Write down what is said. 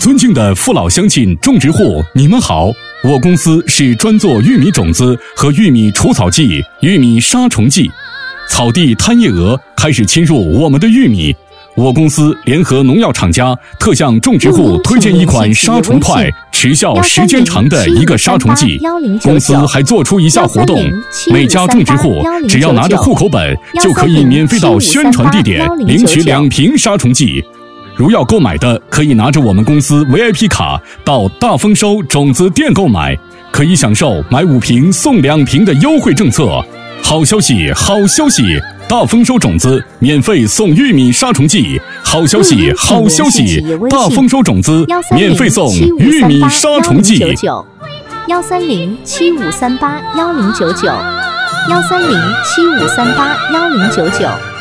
尊敬的父老乡亲、种植户，你们好！我公司是专做玉米种子和玉米除草剂、玉米杀虫剂。草地贪叶蛾开始侵入我们的玉米，我公司联合农药厂家，特向种植户推荐一款杀虫快、持效时间长的一个杀虫剂。公司还做出一项活动，每家种植户只要拿着户口本，就可以免费到宣传地点领取2瓶杀虫剂。如要购买的，可以拿着我们公司 VIP 卡到大丰收种子店购买，可以享受买5瓶送2瓶的优惠政策。好消息，好消息！大丰收种子免费送玉米杀虫剂，好消息，好消息！大丰收种子免费送玉米杀虫剂。 13075381099，13075381099。